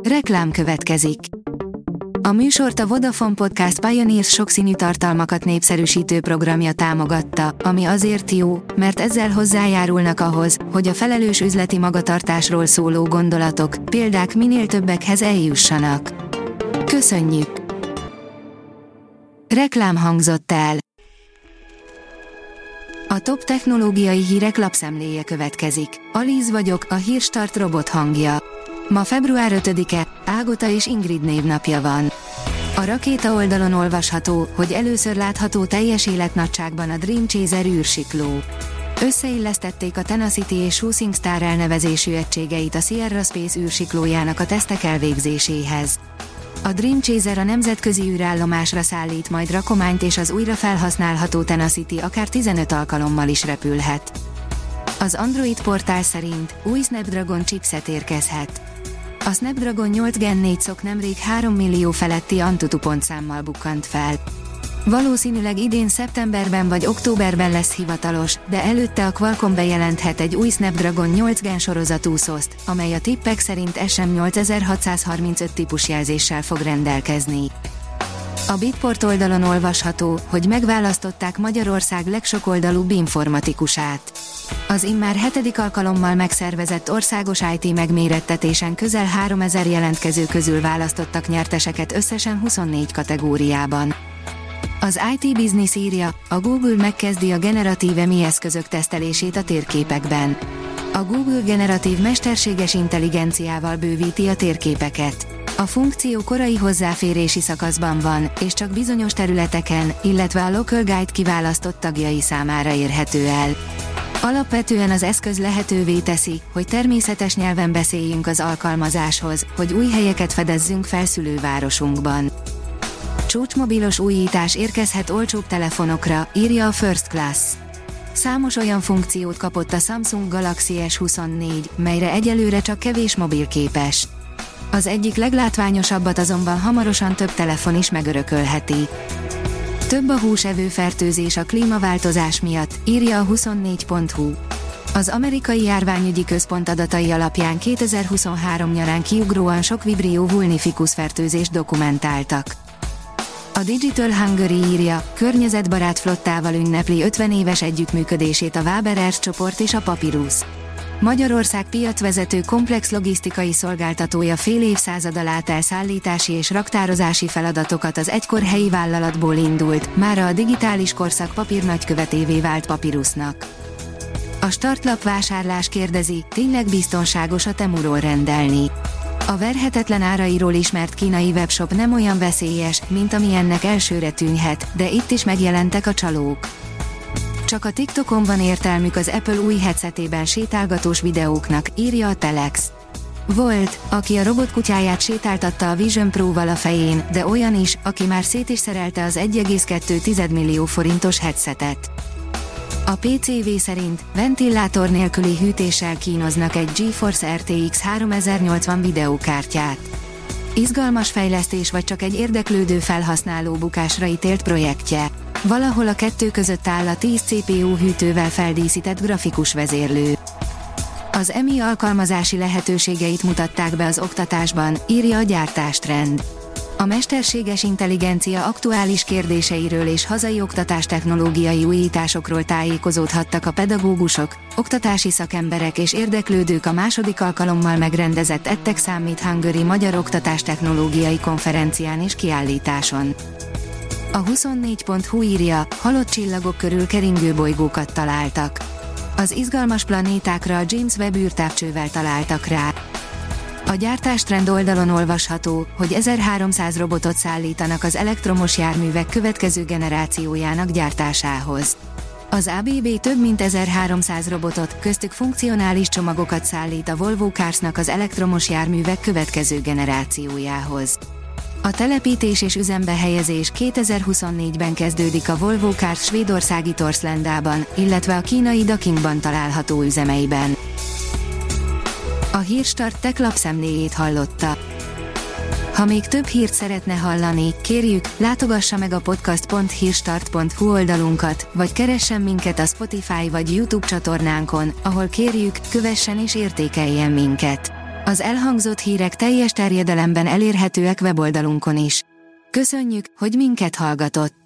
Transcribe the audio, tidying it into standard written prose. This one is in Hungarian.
Reklám következik. A műsort a Vodafone Podcast Pioneers sokszínű tartalmakat népszerűsítő programja támogatta, ami azért jó, mert ezzel hozzájárulnak ahhoz, hogy a felelős üzleti magatartásról szóló gondolatok, példák minél többekhez eljussanak. Köszönjük! Reklám hangzott el. A top technológiai hírek lapszemléje következik. Alíz vagyok, a Hírstart robot hangja. Ma február 5-e, Ágota és Ingrid névnapja van. A Rakéta oldalon olvasható, hogy először látható teljes életnagyságban a Dream Chaser űrsikló. Összeillesztették a Tenacity és Shooting Star elnevezésű egységeit a Sierra Space űrsiklójának a tesztek elvégzéséhez. A Dream Chaser a nemzetközi űrállomásra szállít majd rakományt, és az újra felhasználható Tenacity akár 15 alkalommal is repülhet. Az Android portál szerint új Snapdragon chipset érkezhet. A Snapdragon 8 Gen 4 SoC nemrég 3 millió feletti Antutu pontszámmal bukkant fel. Valószínűleg idén szeptemberben vagy októberben lesz hivatalos, de előtte a Qualcomm bejelenthet egy új Snapdragon 8 Gen sorozatú SoC-t, amely a tippek szerint SM8635 típusjelzéssel fog rendelkezni. A Bitport oldalon olvasható, hogy megválasztották Magyarország legsokoldalúbb informatikusát. Az immár 7. alkalommal megszervezett országos IT megmérettetésen közel 3000 jelentkező közül választottak nyerteseket összesen 24 kategóriában. Az IT Business írja, a Google megkezdi a generatív EMI eszközök tesztelését a térképekben. A Google generatív mesterséges intelligenciával bővíti a térképeket. A funkció korai hozzáférési szakaszban van, és csak bizonyos területeken, illetve a Local Guide kiválasztott tagjai számára érhető el. Alapvetően az eszköz lehetővé teszi, hogy természetes nyelven beszéljünk az alkalmazáshoz, hogy új helyeket fedezzünk fel szülővárosunkban. Csúcsmobilos újítás érkezhet olcsóbb telefonokra, írja a First Class. Számos olyan funkciót kapott a Samsung Galaxy S24, melyre egyelőre csak kevés mobil képes. Az egyik leglátványosabbat azonban hamarosan több telefon is megörökölheti. Több a húsevő fertőzés a klímaváltozás miatt, írja a 24.hu. Az amerikai járványügyi központ adatai alapján 2023 nyarán kiugróan sok Vibrio vulnificus fertőzést dokumentáltak. A Digital Hungary írja, környezetbarát flottával ünnepli 50 éves együttműködését a Waber Air csoport és a Papyrus. Magyarország piacvezető komplex logisztikai szolgáltatója fél évszázad át elszállítási és raktározási feladatokat az egykor helyi vállalatból indult, mára a digitális korszak papírnagykövetévé vált Papyrusnak. A startlap vásárlás kérdezi, tényleg biztonságos a Temuról rendelni. A verhetetlen árairól ismert kínai webshop nem olyan veszélyes, mint ami ennek elsőre tűnhet, de itt is megjelentek a csalók. Csak a TikTokon van értelmük az Apple új headsetében sétálgatós videóknak, írja a Telex. Volt, aki a robotkutyáját sétáltatta a Vision Pro-val a fején, de olyan is, aki már szét is szerelte az 1,2 millió forintos headsetet. A PCV szerint ventilátor nélküli hűtéssel kínoznak egy GeForce RTX 3080 videókártyát. Izgalmas fejlesztés vagy csak egy érdeklődő felhasználó bukásra ítélt projektje. Valahol a kettő között áll a 10 CPU hűtővel feldíszített grafikus vezérlő. Az EMI alkalmazási lehetőségeit mutatták be az oktatásban, írja a Gyártástrend. A mesterséges intelligencia aktuális kérdéseiről és hazai oktatástechnológiai újításokról tájékozódhattak a pedagógusok, oktatási szakemberek és érdeklődők a második alkalommal megrendezett EdTech Summit Hungary magyar oktatástechnológiai konferencián és kiállításon. A 24.hu írja, halott csillagok körül keringő bolygókat találtak. Az izgalmas planétákra a James Webb űrtávcsővel találtak rá. A Gyártástrend oldalon olvasható, hogy 1300 robotot szállítanak az elektromos járművek következő generációjának gyártásához. Az ABB több mint 1300 robotot, köztük funkcionális csomagokat szállít a Volvo Carsnak az elektromos járművek következő generációjához. A telepítés és üzembe helyezés 2024-ben kezdődik a Volvo Cars svédországi Torslandában, illetve a kínai Dakingban található üzemeiben. A Hírstart Tech lapszemléjét hallotta. Ha még több hírt szeretne hallani, kérjük, látogassa meg a podcast.hírstart.hu oldalunkat, vagy keressen minket a Spotify vagy YouTube csatornánkon, ahol kérjük, kövessen és értékeljen minket. Az elhangzott hírek teljes terjedelemben elérhetőek weboldalunkon is. Köszönjük, hogy minket hallgatott!